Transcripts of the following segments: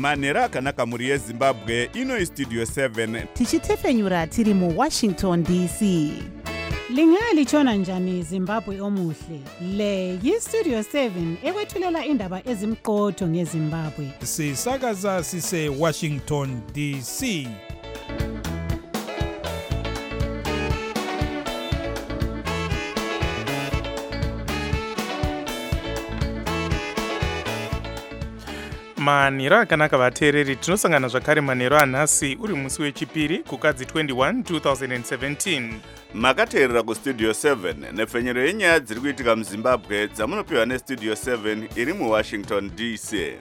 manhero akanaka mhuri yezimbabwe. Ino istudio 7 tichitefenyura tiri muWashington DC. Lingalitshona njani Zimbabwe omuhle? Le yistudio 7 ekwethulela indaba ezimqotho ngeZimbabwe. Sisakaza sise Washington DC. Manhero akanaka vateereri, tinosangana zvakare manhero anhasi uri musi wechipiri kukadzi 21 2017. makateerera kustudio 7 nepfenyero yenyaya dziri kuitika muzimbabwe dzamunopiwa nestudio 7 iri muWashington DC.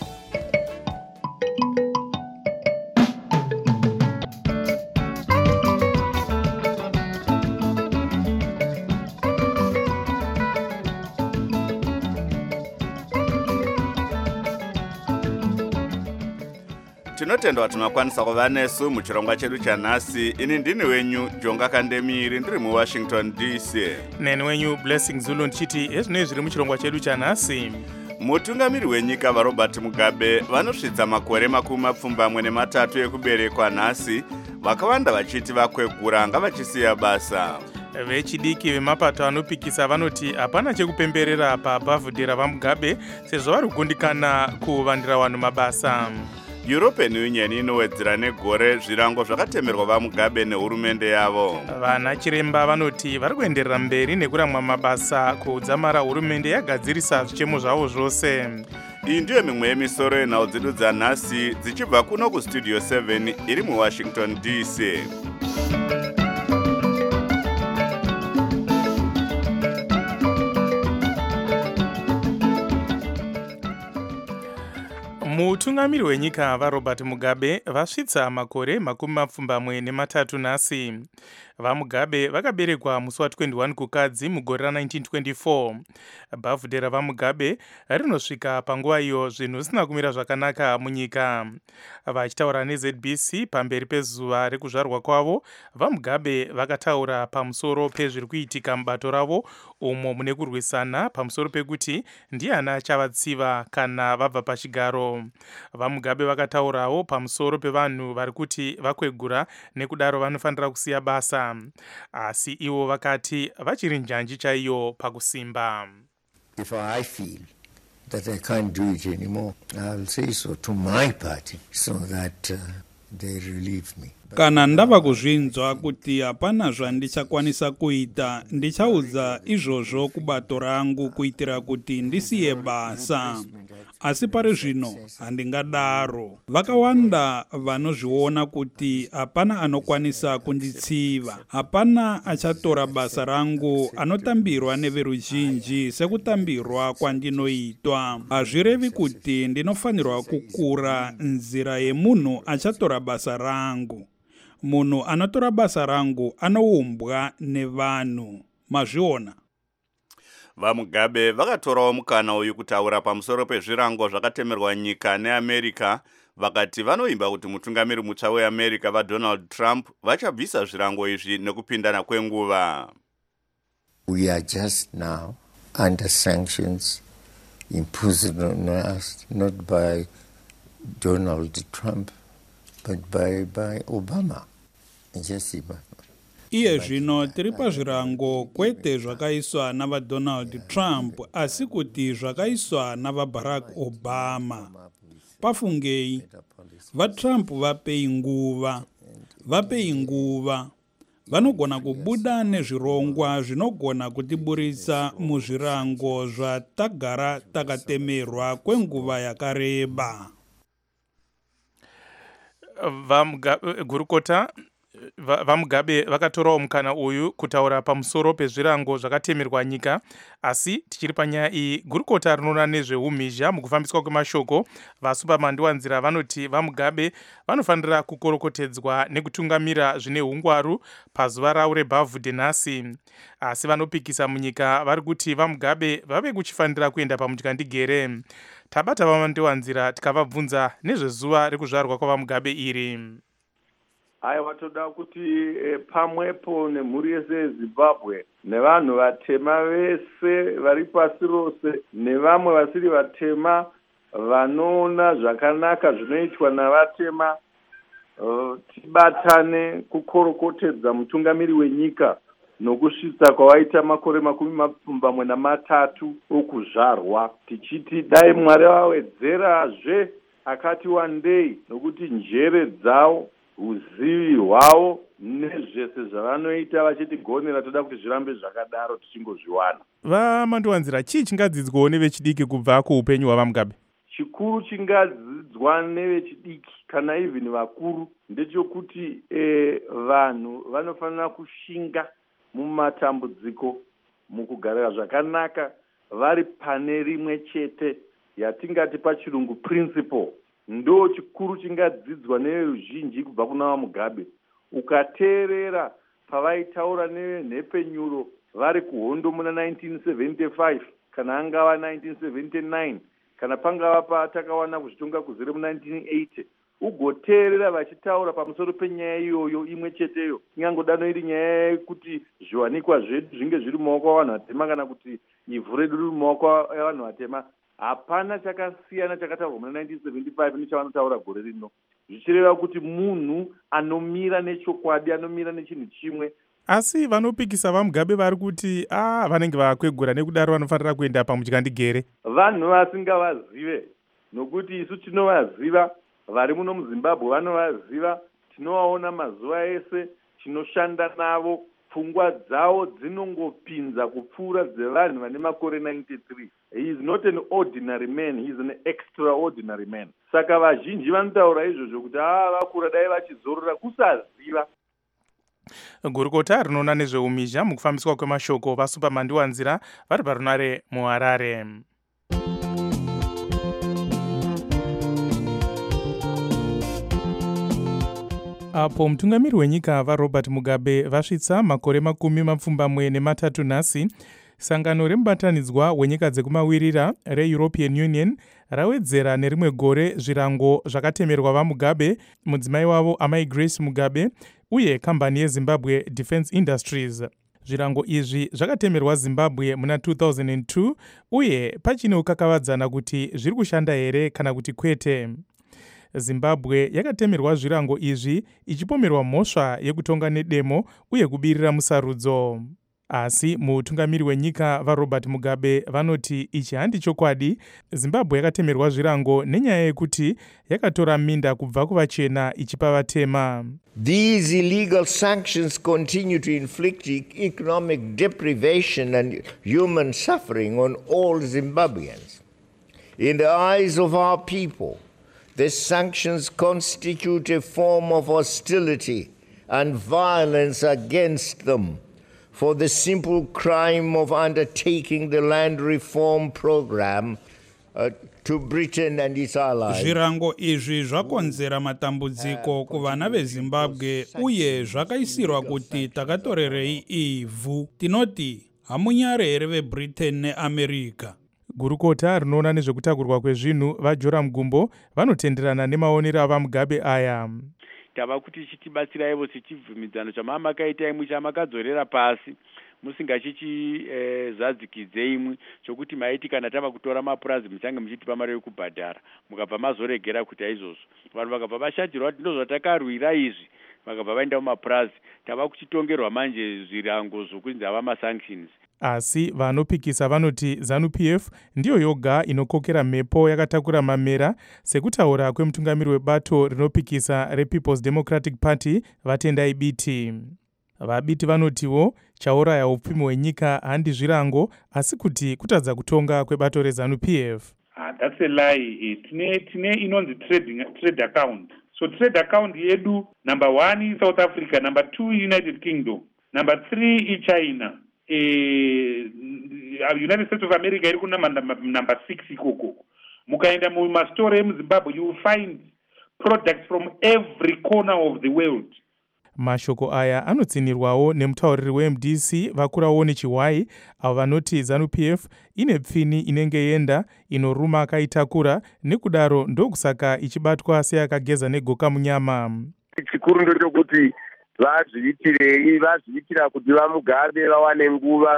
Tinotenda kuti makwanisa kuva nesu muchirongwa chedu chanhasi. Ini ndini wenyu Jonga Kandemiri ndiri muWashington DC. Neni wenyu Blessing Zulu ndichiti ezvinoi zviri muchirongwa chedu chanhasi. Mutungamiri wenyika vaRobert Mugabe vanosvitsa makore 23 ekuberekwa nhasi, vakawanda vachiti vakwegura ngavachisiya basa. Vechidiki vemapato anopikisa vanoti hapana chekupemberera pabhavhudhi raVaMugabe sezvo vari kugundikana kuvandira vanhu mabasa. European Union inowedzera negore zvirango zvakatemerwa vaMugabe nehurumende yavo. Vana chiremba vanoti vari kuenderera mberi nekuramwa mabasa kudzamara hurumende yagadzirisa zvichemo zvavo zvose. Iyi ndiyo mimwe yemisoro yenhau dzedu dzanhasi dzichibva kuno kustudio 7 iri muWashington DC. Mutungamiri wenyika vaRobert Mugabe vasvitsa makore 23 nhasi. VaMugabe vakaberekwa musi wa21 kukadzi mugore ra1924. Bhavhudhi raVaMugabe rinosvika panguva iyo zvinhu zvisina kumira zvakanaka munyika. Vachitaura neZBC pamberi pezuva rekuzvarwa kwavo, vaMugabe vakataura pamusoro pezviri kuitika mubato ravo umo mune kurwisana pamusoro pekuti ndiani achavatsiva kana vabva pachigaro. VaMugabe vakataurawo pamusoro pevanhu vari kuti vakwegura nekudaro vanofanira kusiya basa. Asi ivo vakati vachiri njanji chaiyo pakusimba. If I feel that I can't do it anymore, I'll say so to my party so that they relieve me. Kana ndava kuzvinzwa kuti hapana zvandichakwanisa kuita, ndichaudza izvozvo kubato rangu kuitira kuti ndisiye basa. Asi pari zvino handingadaro. Vakawanda vanozviona kuti hapana anokwanisa kunditsiva. Hapana achatora basa rangu anotambirwa neveruzhinji sekutambirwa kwandinoitwa. Hazvirevi kuti ndinofanirwa kukura nzira yemunhu achatora basa rangu. Munhu anotora basa rangu anoumbwa nevanhu. Mazviona? VaMugabe vakatorawo mukana uyu kutaura pamusoro pezvirango zvakatemerwa nyika neAmerica. Vakati vanoimba kuti mutungamiri mutsva weAmerica vaDonald Trump vachabvisa zvirango izvi nekupindana kwenguva. We are just now under sanctions imposed on us not by Donald Trump but by Obama. Iye zvino tiri pazvirango kwete zvakaiswa navaDonald Trump asi kuti zvakaiswa navaBarack Obama. Pafungei, vaTrump vapei nguva. Vanogona kubuda nezvirongwa zvinogona kutiburisa muzvirango zvatagara takatemerwa kwenguva yakareba. Gurukota vaMugabe vakatorawo mukana uyu kutaura pamusoro pezvirango zvakatemerwa nyika. Asi tichiri panyaya iyi, gurukota rinoona nezveumhizha mukufambiswa kwemashoko vaSupamandiwanzira vanoti vaMugabe vanofanira kukorokotedzwa nekutungamira zvine hungwaru pazuva ravo rebhavhudhi nhasi. Asi vanopikisa munyika vari kuti vaMugabe vave kuchifanira kuenda pamunyandigere. Tabata vaMandiwanzira tikavabvunza nezvezuva rekuzvarwa kwavaMugabe iri. Aiwa, toda kuti pamwepo nemhuri yese yeZimbabwe nevanhu vatema vese vari pasi rose nevamwe vasiri vatema vanoona zvakanaka zvinoitwa navatema tibatane kukorokotedza mutungamiri wenyika nokusvitsa kwawaita makore 23 okuzvarwa, tichiti dai Mwari wawedzerazve akati wandei, nokuti njere dzawo, uzivi hwavo nezvese zvavanoita vachitigonera toda kuti zvirambe zvakadaro tichingozviwana. Vamandiwanzira, chii chingadzidzwawo nevechidiki kubva kuupenyu hwaVaMugabe? Chikuru chingadzidzwa nevechidiki kana even vakuru ndechekuti vanhu vanofanira kushinga mumatambudziko, mukugarira zvakanaka vari pane rimwe chete, yatingati pachirungu principle. Ndo chikuru chingadzidzwa neveruzhinji kubva kuna vaMugabe. Ukateerera pavaitaura nenhepenyuro vari kuhondo muna 1975 kana angava 1979 kana pangava patakawana kuzvitonga kuzere mu1980, ugoteerera vachitaura pamusoro penyaya iyoyo imwe cheteyo, ingangodano iri nyaya yekuti zviwanikwa zvedu zvinge zviri mumaoko avanhu vatema kana kuti ivhu redu riri mumaoko avanhu vatema. Hapana chakasiyana chakataurwa muna 1975 nechavanotaura gore rino, zvichireva kuti munhu anomira nechokwadi, anomira nechinhu chimwe. Asi vanopikisa vaMugabe vari kuti vanenge vakwegura nekudaro vanofanira kuenda pamutyandikere. Vanhu vasingavazive, nokuti isu tinovaziva, vari muno muZimbabwe vanovaziva, tinovaona mazuva ese, tinoshanda navo, pfungwa dzavo dzinongopinza kupfuura dzevanhu vane makore 93. He is not an ordinary man, he is an extraordinary man. Saka vazhinji vanotaura izvozvo kuti vakura dai vachizorora kusaziva. Gurukota rinoona nezveumhizha mukufambiswa kwemashoko vaSupermandiwanzira vari parunare muHarare. Apo mutungamiri wenyika vaRobert Mugabe vasvitsa makore 23 nhasi, sangano remubatanidzwa wenyika dzekumawirira reEuropean Union rawedzera nerimwe gore zvirango zvakatemerwa vaMugabe, mudzimai wavo amai Grace Mugabe uye kambani yeZimbabwe Defence Industries. Zvirango izvi zvakatemerwa Zimbabwe muna 2002 uye pachine kukakavadzana kuti zviri kushanda here kana kuti kwete. Zimbabwe yakatemerwa zvirango izvi ichipomerwa mhosva yekutonga nedemo uye kubirira musarudzo. Asi mutungamiri wenyika vaRobert Mugabe vanoti ichi handi chokwadi. Zimbabwe yakatemerwa zvirango nenyaya yekuti yakatora minda kubva kuvachena ichipa vatema. These illegal sanctions continue to inflict economic deprivation and human suffering on all Zimbabweans. In the eyes of our people, the sanctions constitute a form of hostility and violence against them for the simple crime of undertaking the land reform program to Britain and its allies. Zvirango izvi zvakonzera matambudziko kuvana veZimbabwe uye zvakaisirwa kuti takatorerei ivhu. Tinoti hamunyare here veBritain neAmerica. Gurukota rinoona nezvekutakurwa kwezvinhu vaJoram Gumbo vanotenderana nemaonero avaMugabe aya. Tava kuti tichitibatsiraivo sechibvumidzano chamakaita imwe chamakadzorera pasi musingachichizadzikidze imwe chokuti maiti kana tava kutora mapurazi muchange muchitipa mari yekubhadhara mukabva mazoregera kuita izvozvo. Vanhu vakabva vashatirwa kuti ndozvatakarwira izvi vakabva vaenda mumapurazi, tava kuchitongerwa manje zvirango zvokunzi hava masanctions. Asi vanopikisa vanoti ZANU-PF ndiyo yoga inokokera mhepo yakatakura mamera, sekutaura kwemutungamiri webato rinopikisa rePeople's Democratic Party Vatendai Biti. Vabiti vanotiwo chauraya upfumi hwenyika handi zvirango asi kuti kutadza kutonga kwebato reZANU-PF. That's a lie. Tine inonzi trade account. So trade account yedu number 1 South Africa, number 2 United Kingdom, number 3 China. United States of America iri kuna number 6 ikoko. Mukaenda mumastore emuZimbabwe you will find products from every corner of the world. Mashoko aya anotsinirwawo nemutauriri weMDC vakurawo nechiwai avo vanoti ZANU-PF ine pfini inenge yenda inoruma akaitakura nekudaro ndokusaka ichibatwa seyakageza negoka munyama. Chikuru ndechekuti vazviitira kuti vaMugabe vawane nguva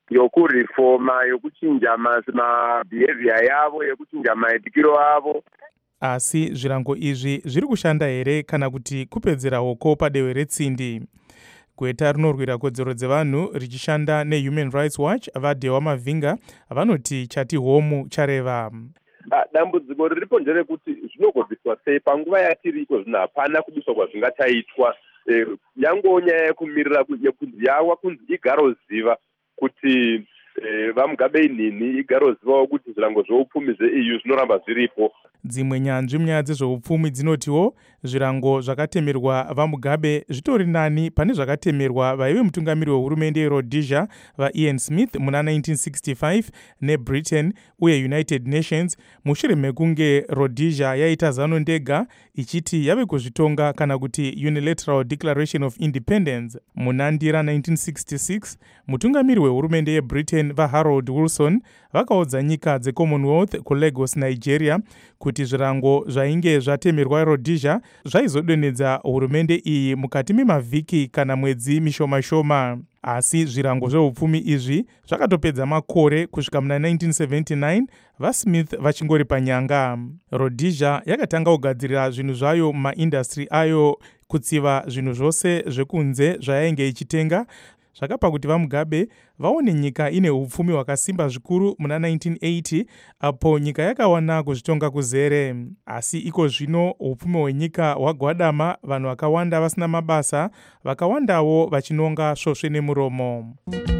yokurifoma, yokuchinja mabehavior yavo, yokuchinja maitikiro avo. Asi zvirango izvi zviri kushanda here kana kuti kupedzera hoko padehwe retsindi? Gweta rinorwira kodzero dzevanhu richishanda neHuman Rights Watch vaDhewa Mavhinga vanoti chati homu chareva. Dambudziko riripo nderekuti zvinogodziswa sei panguva yatiriko zvino hapana kuduswa kwazvingachaitwa. Yango nyaya yekumirira yekunzi yawa kunzi igaroziva kuti vaMugabe inhini igarozivawo kuti zvirango zveupfumi zveEU zvinoramba zviripo. Dzimwe nyanzvi munyaya dzezveupfumi dzinotiwo zvirango zvakatemerwa vaMugabe zvitori nani pane zvakatemerwa vaive mutungamiri wehurumende yeRhodesia vaIan Smith muna 1965 neBritain uye United Nations mushure mekunge Rhodesia yaita zano ndega ichiti yave kuzvitonga kana kuti Unilateral Declaration of Independence. Muna ndira 1966 mutungamiri wehurumende yeBritain vaHarold Wilson vakaudza nyika dzeCommonwealth kuLagos, Nigeria kuti zvirango zvainge zvatemerwa Rhodesia zvaizodonedza hurumende iyi mukati memavhiki kana mwedzi mishoma-shoma. Asi zvirango zveupfumi izvi zvakatopedza makore kusvika muna 1979 vaSmith vachingori panyanga. Rhodesia yakatanga kugadzirira zvinhu zvayo mumaindastri ayo kutsiva zvinhu zvose zvekunze zvayainge ichitenga, zvakapa kuti vaMugabe vaone nyika ine upfumi hwakasimba zvikuru muna 1980 apo nyika yakawana kuzvitonga kuzere. Asi iko zvino upfumi hwenyika hwagwadama, vanhu vakawanda vasina mabasa, vakawandawo vachinonga svosve nemuromo.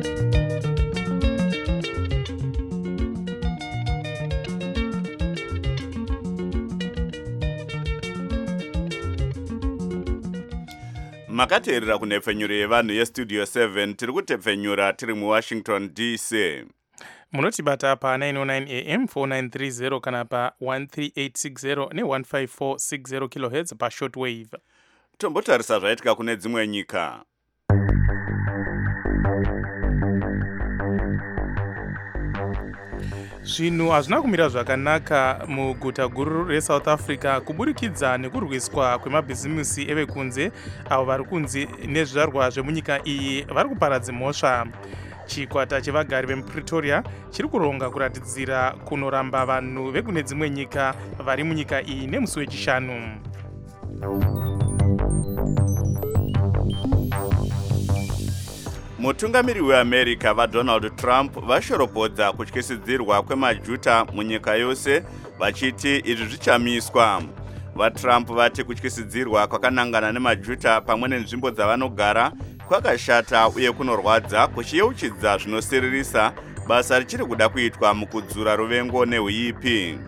Makateerera kunhepfenyuro yevanhu yestudio 7 tiri kutepfenyura tiri muWashington DC. Munotibata pa 909 AM 4930 kana pa 13860 ne15460 kHz pa shortwave. Tombotarisa zvaitika kune dzimwe nyika. Zvinhu hazvina kumira zvakanaka muguta guru reSouth Africa kuburikidza nekurwiswa kwemabhizimusi evekunze avo vari kunzi nezvizvarwa zvemunyika iyi vari kuparadza mhosva. Chikwata chevagari vemuPretoria chiri kuronga kuratidzira kunoramba vanhu vekune dzimwe nyika vari munyika iyi nemusi wechishanu. Mutungamiri weAmerica vaDonald Trump vashoropodza kutyisidzirwa kwemajuta munyika yose vachiti izvi zvichamiswa. VaTrump vati kutyisidzirwa kwakanangana nemajuta pamwe nenzvimbo dzavanogara kwakashata uye kunorwadza kuchiyeuchidza zvinosiririsa basa richiri kuda kuitwa mukudzura ruvengo nehuipi.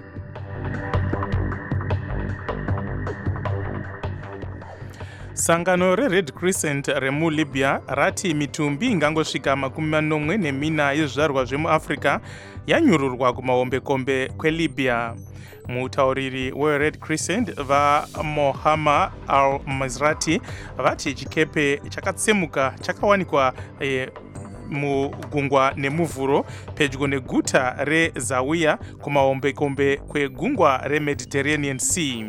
Sangano reRed Crescent remuLibya rati mitumbi ingangosvika 40 yezvizvarwa zvemuAfrica yanyururwa kumahombekombe kweLibya. Mutauriri weRed Crescent vaMohammed Al-Mazrati vati chikepe chakatsemuka chakawanikwa mugungwa nemuvhuro pedyo neguta reZawiya kumahombekombe kwegungwa reMediterranean Sea.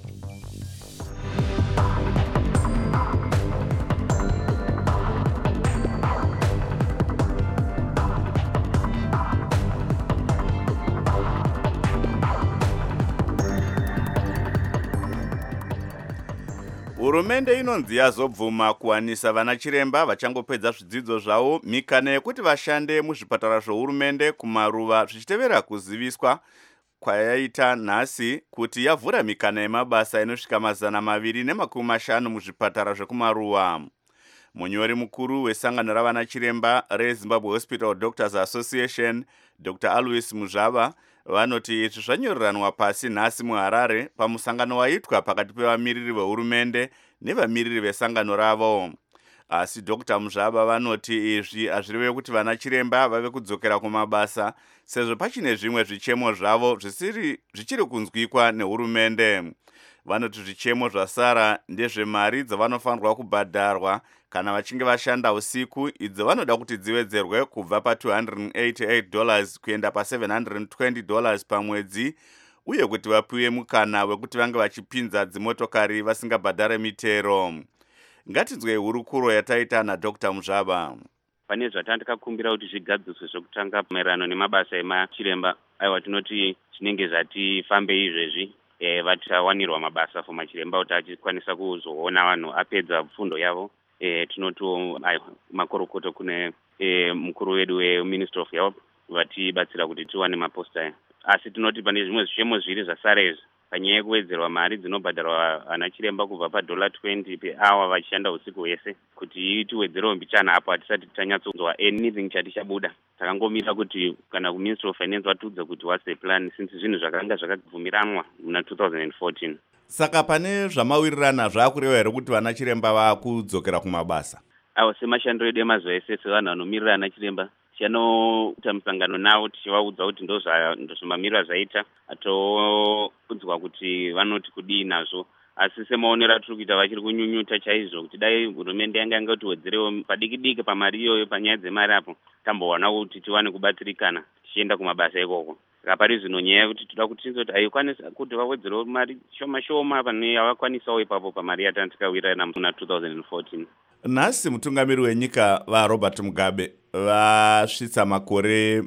Hurumende inonzi yazobvuma kuwanisa vana chiremba vachangopedza zvidzidzo zvavo mikana yekuti vashande muzvipatara zvohurumende kumaruva zvichitevera kuziviswa kwayaita nhasi kuti yavhura mikana yemabasa inosvika 250 muzvipatara zvekumaruva. Munyori mukuru wesangano ravana chiremba reZimbabwe Hospital Doctors Association Dr. Alois Muzvava vanoti izvi zvanyoriranwa pasi nhasi muHarare pamusangano waitwa pakati pevamiriri vehurumende nevamiriri vesangano ravo. Asi Dr. Muzvava vanoti izvi hazvireve kuti vana chiremba vave kudzokera kumabasa sezvo pachine zvimwe zvichemo zvavo zvichiri kunzwikwa nehurumende. Vanoti zvichemo zvasara ndezvemari dzavanofanirwa kubhadharwa kana vachinge vashanda usiku, idzo vanoda kuti dziwedzerwe kubva pa$288 kuenda pa$720 pamwedzi, uye kuti vapiwe mukana wekuti vange vachipinza dzimotokari vasingabhadhare mitero. Ngatinzwe hurukuro yataita naDr. Muzvava. pane zvatandikakumbira kuti zvigadziswe zvokutanga maererano nemabasa emachiremba aiwa tinoti zvinenge zvatifambe izvezvi vatawanirwa mabasa for machiremba kuti achikwanisa kuzoona vanhu apedza fundo yavo. Tinoti makorokoto kune mukuru wedu weministry of health vatibatsira kuti tiwane maposta aya. Asi tinoti pane zvimwe zvishemo zviri zvasara izvi panyaya yekuwedzerwa mari dzinobhadharwa ana chiremba kubva $20 per hour vachishanda usiku hwese, kuti tiwedzerewo mbichana apo hatisati tanyatsonzwa anything chati chabuda. Takangomira kuti kana kuministry of finance vatiudza kuti what's the plan, since zvinhu zvakanga zvakabvumiranwa muna 2014. Saka pane zvamawirirana zvakureva here kuti vana chiremba vakudzokera kumabasa? Awa semashandiro edu emazuva ese sevanhu vanomirira ana chiremba tichanoita musangano navo tichivaudza kuti ndozvimamiriro zvaita, atoudzwa kuti vanoti kudii nazvo. Asi semaonero atiri kuita vachiri kunyunyuta chaizvo kuti dai hurumende yanga ingatiwedzerewo padiki-diki pamari iyoyo panyaya dzemari apo tambowana kuti tiwane kubatsirikana tichienda kumabasa ikoko. Saka pari zvino nyaya yekuti toda kuti tinzoti aikwanisa kuti vawedzerewo mari shoma-shoma pane yavakwanisawo ipapo pamari yatandikawirana muna 2014. Nhasi mutungamiri wenyika vaRobert Mugabe vasvitsa makore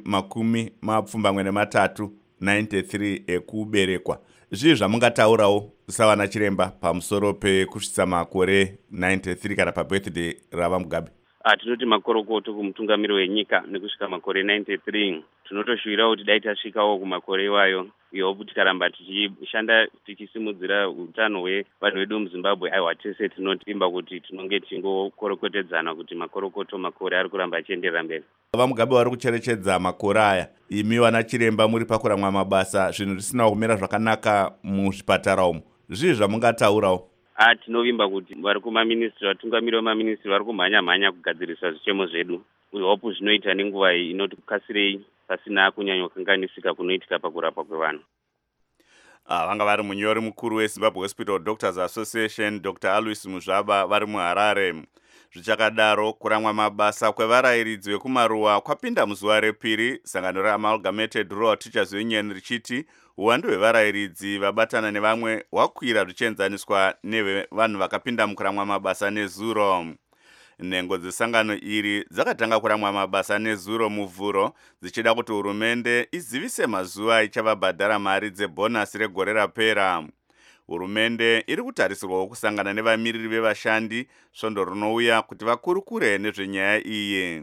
23 93 ekuberekwa. Zvii zvamungataurawo savana chiremba pamusoro pekusvitsa makore 93 kana pabirthday rava Mugabe? Tinoti makorokoto kumutungamiri wenyika nekusvika makore 93 tinotoshuwirawo kuti dai tasvikawo kumakore iwayo yobu tikaramba tichishanda tichisimudzira utano hwevanhu vedu muZimbabwe. Aiwa tese tinotimba kuti tinonge tingokorokotedzana kuti makore ari kuramba achienderera mberi. VaMugabe vari kucherechedza makore aya, imi vana chiremba muri pakuramwa mabasa, zvinhu zvisina kumira zvakanaka muzvipatara umu, zvii zvamungataurawo? Tinovimba kuti vari kumaministri, vatungamiri vemaministri vari kumhanya-mhanya kugadzirisa zvichemo zvedu. Hope zvinoita nenguva iyi inoti kukasirei pasina kunyanyokanganisika kunoitika pakurapwa kwevanhu. Vanga vari munyori mukuru weZimbabwe Hospital Doctors Association Dr. Alois Muzvaba vari muHarare. Zvichakadaro, kuramwa mabasa kwevarayiridzi vekumaruwa kwapinda muzuva repiri. Sangano reAmalgamated Rural Teachers Union richiti uwandu hwevarayiridzi vabatana nevamwe hwakwira zvichienzaniswa nevanhu vakapinda mukuramwa mabasa nezuro. Nhengo dzesangano iri dzakatanga kuramwa mabasa nezuro muvhuro, dzichida kuti hurumende izivise mazuva ichavabhadhara mari dzebhonasi regore rapera. Hurumende iri kutarisirwawo kusangana nevamiriri vevashandi svondo rinouya kuti vakurukure nezvenyaya iyi.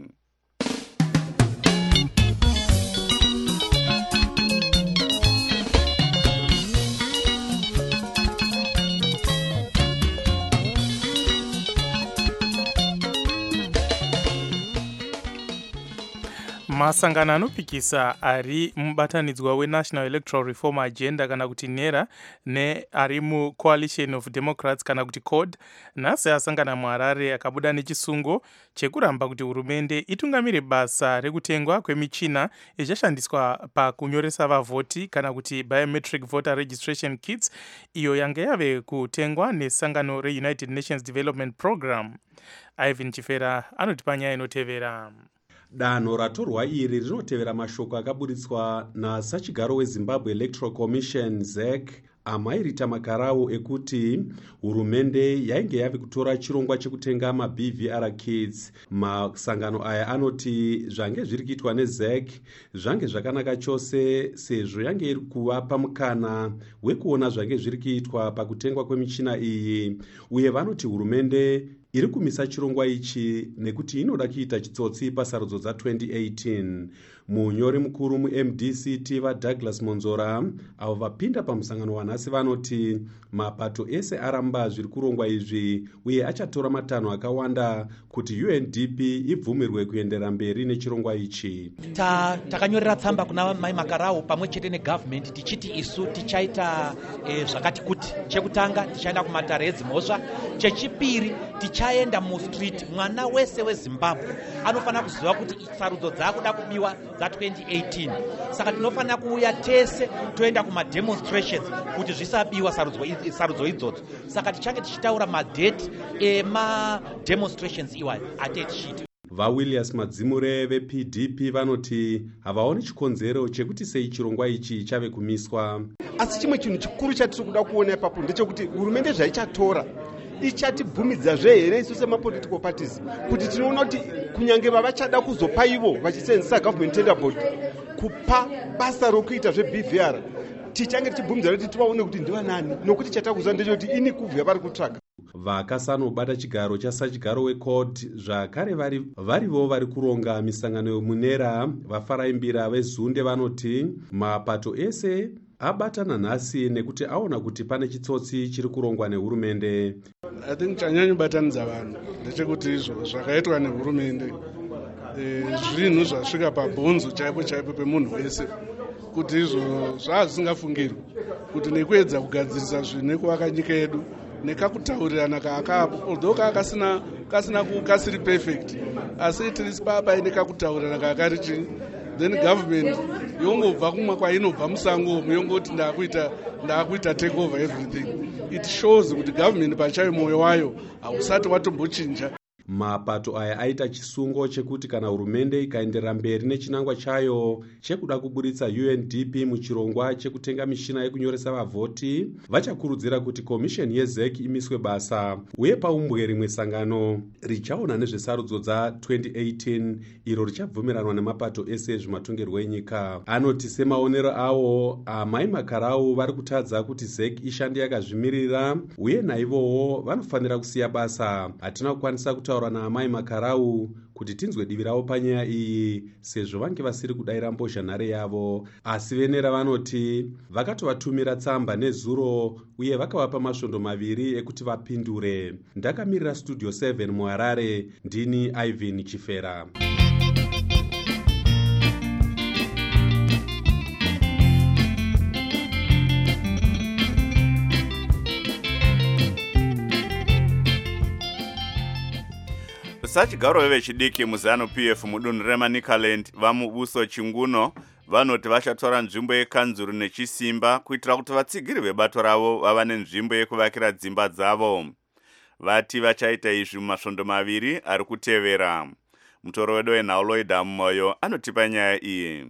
Masangano anopikisa ari mubatanidzwa weNational Electoral Reform Agenda kana kuti NERA ari muCoalition of Democrats kana kuti CORD nhasi asangana muHarare akabuda nechisungo chekuramba kuti hurumende itungamire basa rekutengwa kwemichina ichashandiswa pakunyoresa vavhoti kana kuti biometric voter registration kits, iyo yanga yave kutengwa nesangano reUnited Nations Development Program. Ivan Chifera anoti panyaya inotevera. Danho ratorwa iri rinotevera mashoko akaburitswa nasachigaro weZimbabwe Electoral Commission ZEC amairita makarawo ekuti hurumende yainge yave kutora chirongwa chekutenga maBVR kits. Masangano aya anoti zvange zviri kuitwa neZEC zvange zvakanaka chose sezvo yange iri kuvapa mukana wekuona zvange zviri kuitwa pakutengwa kwemichina iyi, uye vanoti hurumende iri kumisa chirongwa ichi nekuti inoda kuita chitsotsi pasarudzo dza2018. Munyori mukuru muMDCT vaDouglas Monzora avo vapinda pamusangano wanhasi vanoti mapato ese aramba zviri kurongwa izvi uye achatora matanho akawanda kuti UNDP ibvumirwe kuendera mberi nechirongwa ichi. Takanyorera tsamba kuna mai makarau pamwe chete negovernment tichiti isu tichaita zvakati kuti. Chekutanga tichaenda kumatare edzimhosva, chechipiri tichaenda mustreet. Mwana wese weZimbabwe anofanira kuziva kuti sarudzo dzakuda kubiwa za2018. Saka tinofanira kuuya tese toenda kumademonstrations kuti zvisabiwa sarudzo idzodzo. Saka tichange tichitaura madate emademonstrations iwayo atetichita. VaWilliams Madzimure vePDP vanoti havaoni chikonzero chekuti sei chirongwa ichi chave kumiswa. Asi chimwe chinhu chikuru chatiri kuda kuona ipapo ndechekuti hurumende zvaichatora ichatibvumidzazve here isu semapolitical parties kuti tinoona kuti kunyange vavachada kuzopa ivo vachisenzesa government tender board kupa basa rokuita zveBVR tichange tichibvumidza kuti tivaone kuti ndivanani, nokuti chatakuziva ndechekuti ini kuvhuya vari kutsvaga. vakasanobata chigaro chasachigaro wecourt zvakare varivo vari kuronga misangano yomunera vafaraimbira vezunde vanoti mapato ese abatana nhasi nekuti aona kuti pane chitsotsi chiri kurongwa nehurumende. I think chanyanyobatanidza vanhu ndechekuti izvo zvakaitwa nehurumende zvinhu zvasvika pabhonzo chaipo chaipo pemunhu wese, kuti izvo zvisingafungirwi kuti nekuedza kugadzirisa zvinhu nekuvaka nyika yedu nekakutaurirana kaakapo although kasina kasiri perfect asi tiri papa ine kakutaurirana kakarichi then government yongobva kumwe kwainobva musango yongoti ndakuita take over everything. It shows kuti government pachayo moyo wayo hausati watombochinja. mapato aya aita chisungo chekuti kana hurumende ikaenderera mberi nechinangwa chayo chekuda kuburitsa UNDP muchirongwa chekutenga mishina yekunyoresa vavhoti, vachakurudzira kuti komisheni yeZEC imiswe basa, uye paumbwe rimwe sangano richaona nezvesarudzo dza2018 iro richabvumiranwa nemapato ese zvimatongerwo enyika. Anoti semaonero awo amai makarau vari kutadza kuti ZEC ishande yakazvimirira, uye naivowo vanofanira kusiya basa. Hatina kukwanisa kutaura na amai makarau kuti tinzwe divi ravo panyaya iyi sezvo vange vasiri kudayira mbozhanhare yavo, asi venera vanoti vakatovatumira tsamba nezuro uye vakavapa masvondo maviri ekuti vapindure. Ndakamirira Studio 7 muHarare, ndini Ivan Chifera. sachigaro vevechidiki muzanu PF mudunhu reManicaland vamubuso Chinguno vanoti vachatora nzvimbo yekanzuru nechisimba kuitira kuti vatsigiri vebato ravo vava nenzvimbo yekuvakira dzimba dzavo. Vati vachaita izvi mumasvondo maviri ari kutevera. Mutoro wedu weNauloida Moyo anotipa nyaya iyi.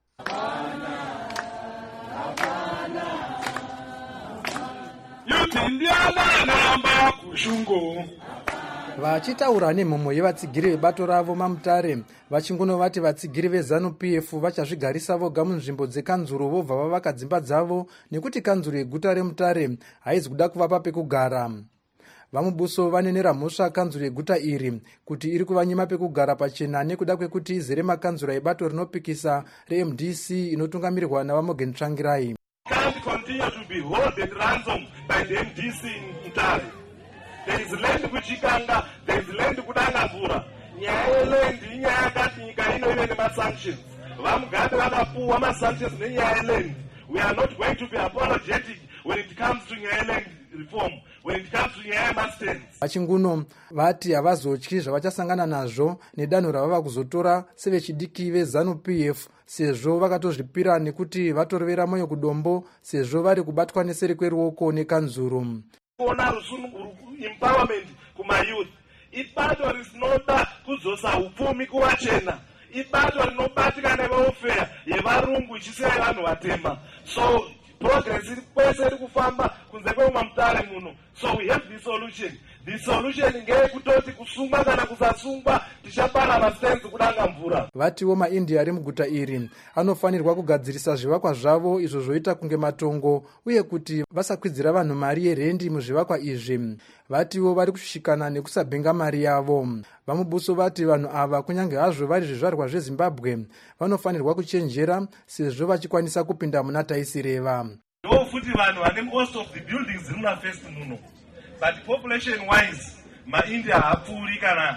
vachitaura nemhomho yevatsigiri vebato ravo maMutare, Vachinguno vati vatsigiri vezanu PF vachazvigarisa voga munzvimbo dzekanzuru vobva vavaka dzimba dzavo nekuti kanzuru yeguta reMutare haizi kuda kuvapa pekugara. Vamubuso vanenera mhosva kanzuru yeguta iri kuti iri kuvanyima pekugara pachena nekuda kwekuti izere makanzura ebato rinopikisa reMDC inotungamirirwa naVaMorgan Tsvangirai. Can't continue to be held at ransom by the MDC in Mutare. There is land kuchikanga, there is land kudanga mvura. Nyaya yeland inyaya yakati nyika ino ive nemasanctions. VaMugabe vakapuwa masanctions nenyaya yeland. We are not going to be apologetic when it comes to nyaya yeland reform, when it comes to nyaya yemastens. Vachinguno vati havazotyi zvavachasangana nazvo nedanho ravava kuzotora sevechidiki vezanu PF sezvo vakatozvipira nekuti vatorovera moyo kudombo sezvo vari kubatwa neseri kweruoko nekanzuru. Kuona rusununguru empowerment kumayouth, ibato risinoda kuzosa upfumi kuvachena, ibato rinobatika nevaofeya yevarungu ichiseva vanhu vatema. So progress iri kwese iri kufamba kunze kweMutare muno. So we have this solution. The solution ngeyekutoti kusungwa kana kusasungwa tichapara mastenzi kudanga mvura. Vatiwo maIndia ari muguta iri anofanirwa kugadzirisa zvivakwa zvavo izvo zvoita kunge matongo uye kuti vasakwidzira vanhu mari yerendi muzvivakwa izvi. Vatiwo vari kushushikana nekusabhenga mari yavo. Vamubuso vati vanhu ava kunyange hazvo vari zvizvarwa zveZimbabwe vanofanirwa kuchenjera sezvo vachikwanisa kupinda muna taisireva. Ndofuti vanhu vane most of the buildings ziri muna first muno. But population wise, maIndia hapfuuri kana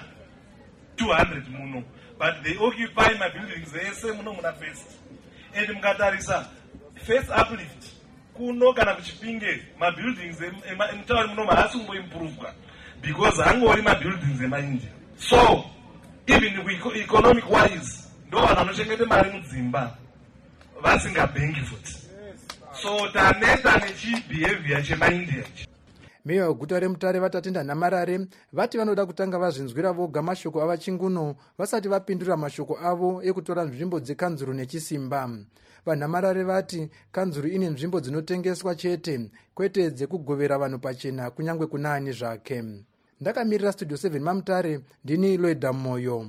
200 muno. But they occupy my buildings ese muno muna first. And mukatarisa first uplift kuno kana kuchipinge ma buildings emutauri muno haasumbo improved because hangori ma buildings emaIndia. So even economic wise ndo vanhu vanochengete mari mudzimba vasingabhengi futi. So taneta nechibehavior chemaIndia. meya weguta remutare vatatenda nhamarare vati vanoda kutanga vazvinzwira voga mashoko avachinguno vasati vapindura mashoko avo ekutora nzvimbo dzekanzuru nechisimba. vanhamarare vati kanzuru ine nzvimbo dzinotengeswa chete kwete dzekugovera vanhu pachena kunyange kuna ani zvake. ndakamirira studio 7 mamutare ndini loida moyo.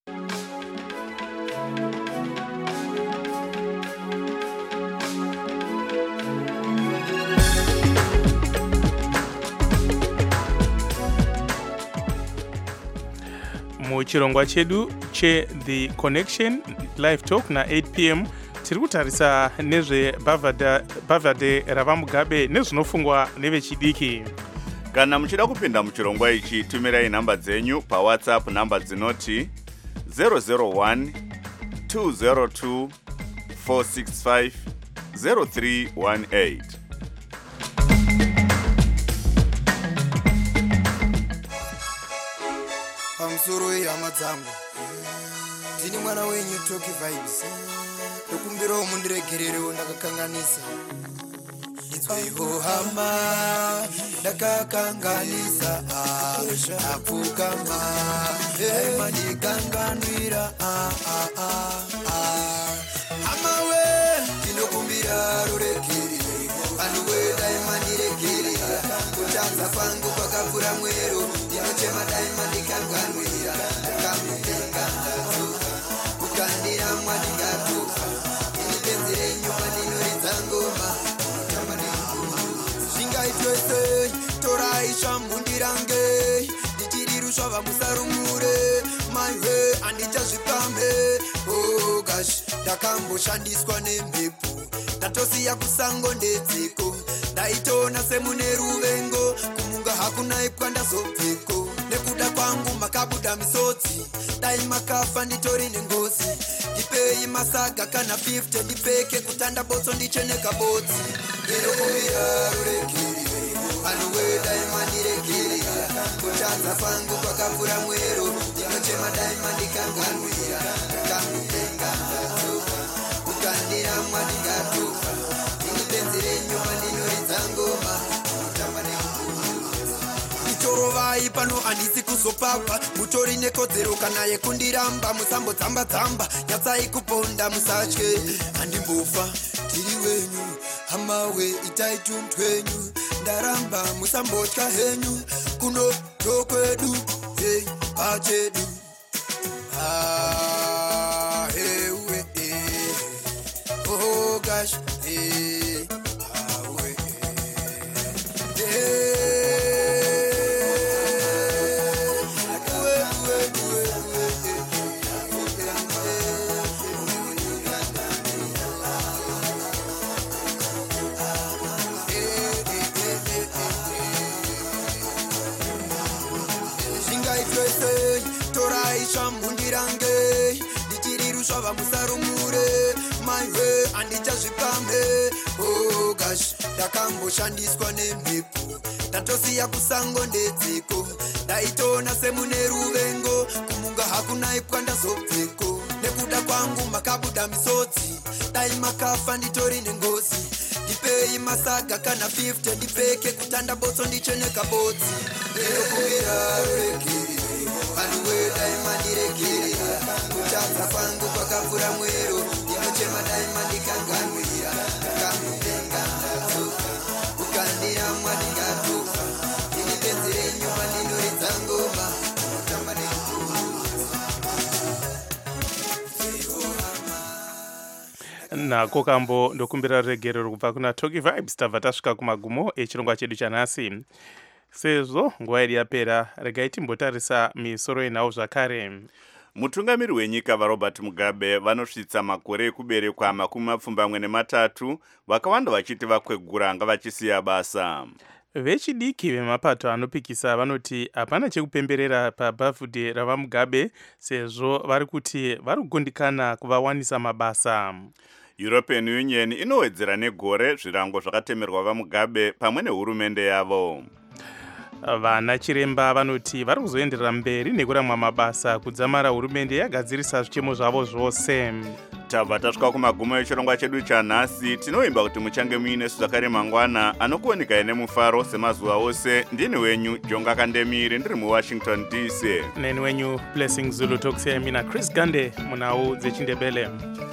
muchirongwa chedu cheThe Connection live talk na8 pm tiri kutarisa nezvebhavhadhe ravamugabe nezvinofungwa nevechidiki. kana muchida kupinda muchirongwa ichi tumirai nhamba dzenyu pawhatsapp nhamba dzinoti 001 202 465 0318. pamusoro yehama dzangu ndini mwana wenyu Toki Vibes ndokumbirawo mundiregererewo ndakakanganisa. Nditsvaiwo hama ndakakanganisa apfukama mandikanganwira hama we ndinokumbira ruregerere anuwe daimandiregerera kutanza kwangu kwakapfura mwero ndinochema daimandikanganwira ndakamutenga ndatuka kukandira mwadingatuka inipenzere nyuma ndinoridza ngoma zvingaitwese torai zvambundirange ndichirirusva vamusarumure maiwe handichazvipambe ogash ndakamboshandiswa nemhepo ndatosiya kusango ndedziko ndaitoona semune ruvengo kumunga hakuna ipwandazobveko nekuda kwangu makabuda misodzi dai makafa nditori nengozi ndipei masaga kana 50 ndipeke kutanda botso ndicheneka bodzi ndinokumbira ruregerere anuwe daimandiregerera kutanza kwangu kwakapfura mwero ndinochema daimandikanganwira ndakamutenga ndatuka kukandira mwadingatuka inipenzere nyuma ndinoridza ngoma inotamba nditorovai pano handisi kuzopapa mutori nekodzero kana yekundiramba musambodzamba-dzamba nyatsai kuponda musatye handimbofa tiri wenyu hamawe itai tuntwenyu ndaramba musambotya henyu kuno tokwedu hey pachedu hewe oh gosh hey awe hey torai zvambundirange ndichirirusva vamusarumure maiwe handichazvipambe ogash ndakamboshandiswa nemhepo ndatosiya kusango ndedziko ndaitoona semune ruvengo kumunga hakuna ipwandazobveko nekuda kwangu makabuda misodzi dai makafa nditori nengozi ndipei masaga kana 50 ndipeke kutanda botso ndicheneka bodzi ndinokumbira ruregerere anuwe daimandiregerera kutanza kwangu kwakapfura mwero ndinochema daimandikanganwira ndakamutenga ndatuka kukandira mwadingatuka inipenzere nyuma ndinoridza ngoma inotamba nako kambo ndokumbira ruregerero kubva kuna Toki Vibes. tabva tasvika kumagumo echirongwa chedu chanhasi. sezvo nguva yedu yapera, regai timbotarisa misoro yenhau zvakare. mutungamiri wenyika vaRobert Mugabe vanosvitsa makore ekuberekwa 23 vakawanda vachiti vakwegura ngavachisiya basa. vechidiki vemapato anopikisa vanoti hapana chekupemberera pabhavhudhe ravamugabe sezvo vari kuti vari kugondikana kuvawanisa mabasa. European Union inowedzera negore zvirango zvakatemerwa vaMugabe pamwe nehurumende yavo. vana chiremba vanoti vari kuzoenderera mberi nekuramwa mabasa kudzamara hurumende yagadzirisa zvichemo zvavo zvose. tabva tasvika kumagumo echirongwa chedu chanhasi. Tinoimba kuti muchange muinesu zvakare mangwana anokuonekai nemufaro semazuva ose. Ndini wenyu Jonga Kandemiri ndiri muWashington DC. Neni wenyu Blessing Zulu Tokusiyai mina Chris Gande munhau dzechindebele.